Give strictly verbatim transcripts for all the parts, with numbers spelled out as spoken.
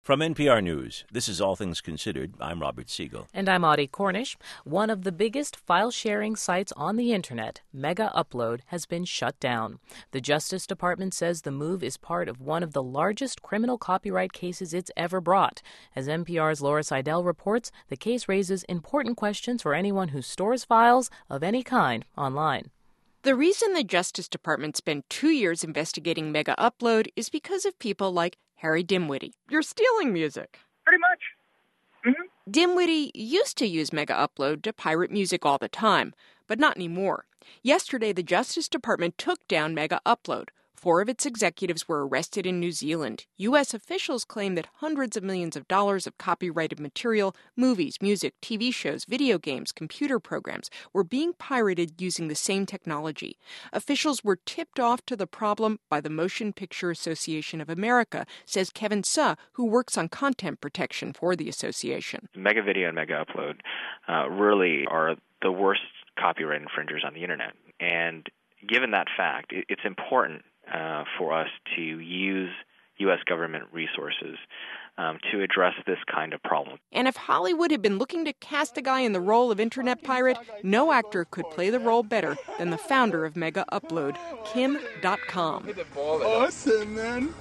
From N P R News, this is All Things Considered. I'm Robert Siegel. And I'm Audie Cornish. One of the biggest file-sharing sites on the Internet, Mega Upload, has been shut down. The Justice Department says the move is part of one of the largest criminal copyright cases it's ever brought. As N P R's Laura Seidel reports, the case raises important questions for anyone who stores files of any kind online. The reason the Justice Department spent two years investigating Mega Upload is because of people like Harry Dimwitty. You're stealing music. Pretty much. Mm-hmm. Dimwitty used to use Mega Upload to pirate music all the time, but not anymore. Yesterday, the Justice Department took down Mega Upload. Four of its executives were arrested in New Zealand. U S officials claim that hundreds of millions of dollars of copyrighted material, movies, music, T V shows, video games, computer programs, were being pirated using the same technology. Officials were tipped off to the problem by the Motion Picture Association of America, says Kevin Suh, who works on content protection for the association. Mega Video and Mega Upload uh, really are the worst copyright infringers on the Internet. And given that fact, it, it's important Uh, for us to use U S government resources um, to address this kind of problem. And if Hollywood had been looking to cast a guy in the role of Internet pirate, no actor could play the role better than the founder of Mega Upload, Kim dot com. Awesome, man.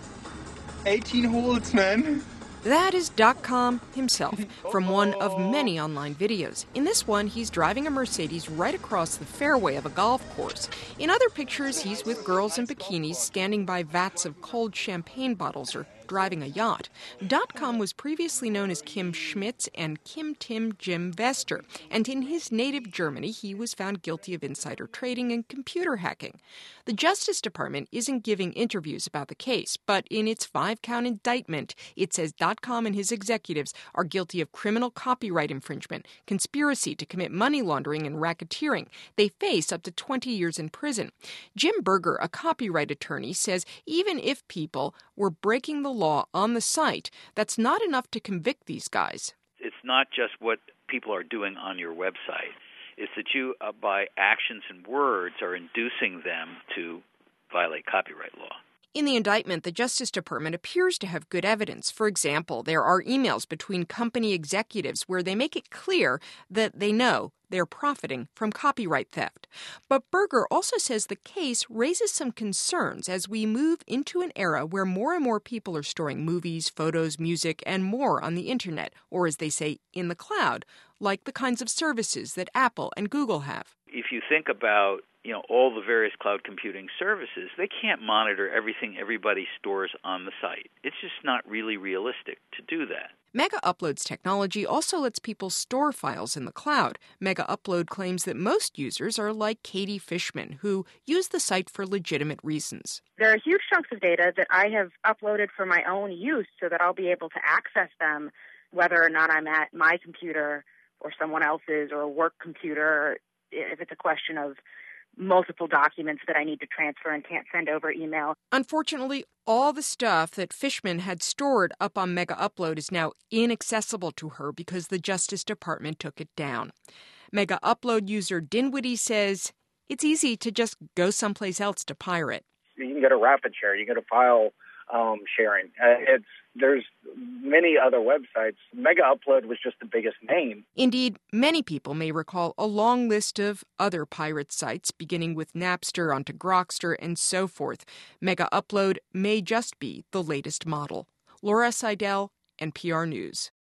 eighteen holes, man. That is .com himself, from one of many online videos. In this one, he's driving a Mercedes right across the fairway of a golf course. In other pictures, he's with girls in bikinis standing by vats of cold champagne bottles or driving a yacht. .com was previously known as Kim Schmitz and Kim Tim Jim Vester, and in his native Germany, he was found guilty of insider trading and computer hacking. The Justice Department isn't giving interviews about the case, but in its five-count indictment, it says .com and his executives are guilty of criminal copyright infringement, conspiracy to commit money laundering, and racketeering. They face up to twenty years in prison. Jim Berger, a copyright attorney, says even if people were breaking the law on the site, that's not enough to convict these guys. It's not just what people are doing on your website. It's that you, uh, by actions and words, are inducing them to violate copyright law. In the indictment, the Justice Department appears to have good evidence. For example, there are emails between company executives where they make it clear that they know they're profiting from copyright theft. But Berger also says the case raises some concerns as we move into an era where more and more people are storing movies, photos, music, and more on the Internet, or as they say, in the cloud, like the kinds of services that Apple and Google have. If you think about you know, all the various cloud computing services, they can't monitor everything everybody stores on the site. It's just not really realistic to do that. Mega Upload's technology also lets people store files in the cloud. Mega Upload claims that most users are like Katie Fishman, who use the site for legitimate reasons. There are huge chunks of data that I have uploaded for my own use so that I'll be able to access them whether or not I'm at my computer or someone else's or a work computer, if it's a question of multiple documents that I need to transfer and can't send over email. Unfortunately, all the stuff that Fishman had stored up on Mega Upload is now inaccessible to her because the Justice Department took it down. Mega Upload user Dinwiddie says it's easy to just go someplace else to pirate. You can go to Rapid Share, you can go to file um, sharing. Uh, it's There's many other websites. Mega Upload was just the biggest name. Indeed, many people may recall a long list of other pirate sites, beginning with Napster onto Grokster and so forth. Mega Upload may just be the latest model. Laura Seidel, N P R News.